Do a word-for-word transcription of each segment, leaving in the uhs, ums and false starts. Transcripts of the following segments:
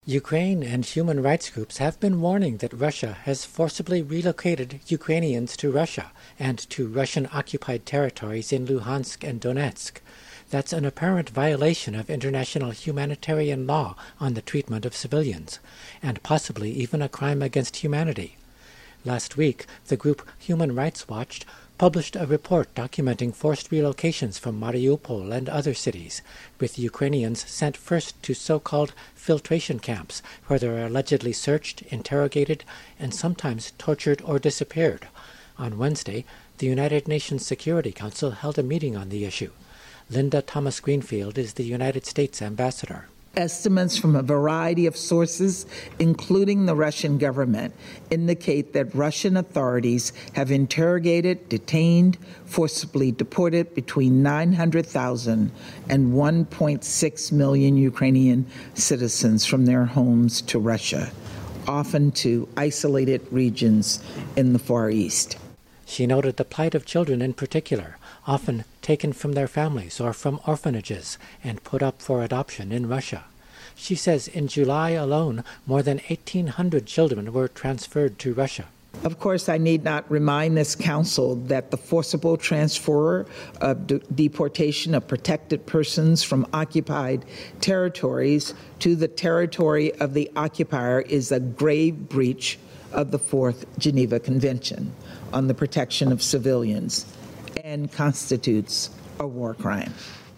Ukraine and human rights groups have been warning that Russia has forcibly relocated Ukrainians to Russia and to Russian-occupied territories in Luhansk and Donetsk. That's an apparent violation of international humanitarian law on the treatment of civilians, and possibly even a crime against humanity. Last week, the group Human Rights Watch published a report documenting forced relocations from Mariupol and other cities, with Ukrainians sent first to so-called filtration camps, where they are allegedly searched, interrogated, and sometimes tortured or disappeared. On Wednesday, the United Nations Security Council held a meeting on the issue. Linda Thomas-Greenfield is the United States ambassador. Estimates from a variety of sources, including the Russian government, indicate that Russian authorities have interrogated, detained, forcibly deported between nine hundred thousand and one point six million Ukrainian citizens from their homes to Russia, often to isolated regions in the Far East. She noted the plight of children in particular, often taken from their families or from orphanages and put up for adoption in Russia. She says in July alone, more than eighteen hundred children were transferred to Russia. Of course, I need not remind this council that the forcible transfer of de- deportation of protected persons from occupied territories to the territory of the occupier is a grave breach of the Fourth Geneva Convention on the Protection of Civilians and constitutes a war crime.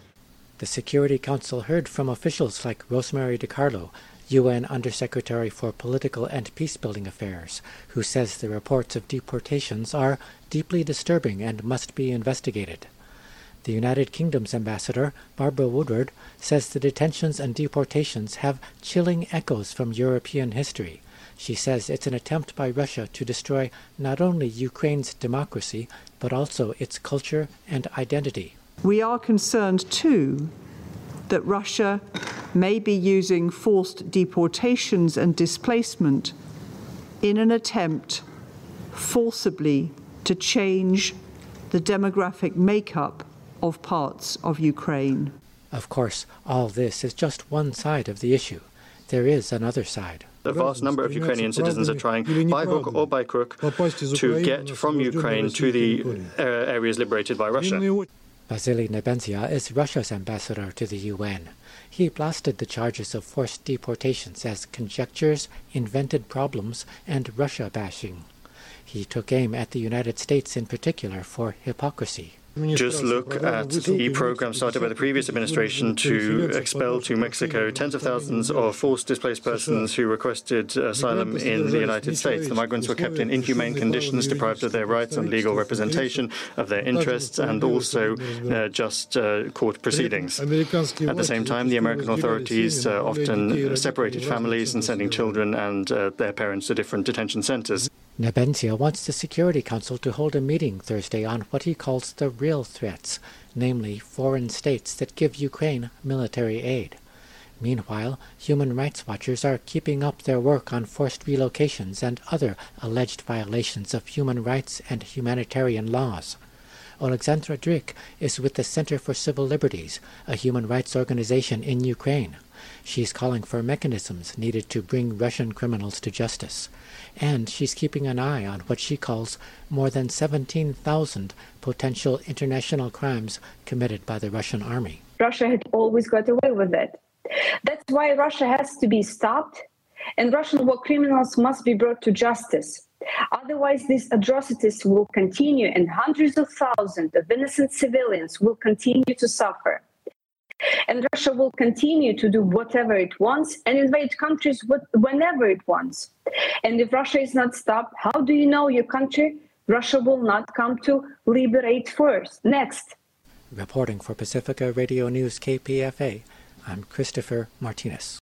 The Security Council heard from officials like Rosemary DiCarlo, U N Undersecretary for Political and Peacebuilding Affairs, who says the reports of deportations are deeply disturbing and must be investigated. The United Kingdom's ambassador, Barbara Woodward, says the detentions and deportations have chilling echoes from European history. She says it's an attempt by Russia to destroy not only Ukraine's democracy, but also its culture and identity. We are concerned, too, that Russia may be using forced deportations and displacement in an attempt forcibly to change the demographic makeup of parts of Ukraine. Of course, all this is just one side of the issue. There is another side. A vast number of Ukrainian citizens are trying, by hook or by crook, to get from Ukraine to the uh, areas liberated by Russia. Vasily Nebenzia is Russia's ambassador to the U N. He blasted the charges of forced deportations as conjectures, invented problems, and Russia bashing. He took aim at the United States in particular for hypocrisy. Just look at the program started by the previous administration to expel to Mexico tens of thousands of forced displaced persons who requested asylum in the United States. The migrants were kept in inhumane conditions, deprived of their rights and legal representation, of their interests, and also uh, just uh, court proceedings. At the same time, the American authorities uh, often separated families and sending children and uh, their parents to different detention centers. Nebenzia wants the Security Council to hold a meeting Thursday on what he calls the real threats, namely foreign states that give Ukraine military aid. Meanwhile, human rights watchers are keeping up their work on forced relocations and other alleged violations of human rights and humanitarian laws. Alexandra Drik is with the Center for Civil Liberties, a human rights organization in Ukraine. She's calling for mechanisms needed to bring Russian criminals to justice. And she's keeping an eye on what she calls more than seventeen thousand potential international crimes committed by the Russian army. Russia had always got away with it. That's why Russia has to be stopped, and Russian war criminals must be brought to justice. Otherwise, these atrocities will continue, and hundreds of thousands of innocent civilians will continue to suffer. And Russia will continue to do whatever it wants and invade countries whenever it wants. And if Russia is not stopped, how do you know your country? Russia will not come to liberate first, next. Reporting for Pacifica Radio News K P F A, I'm Christopher Martinez.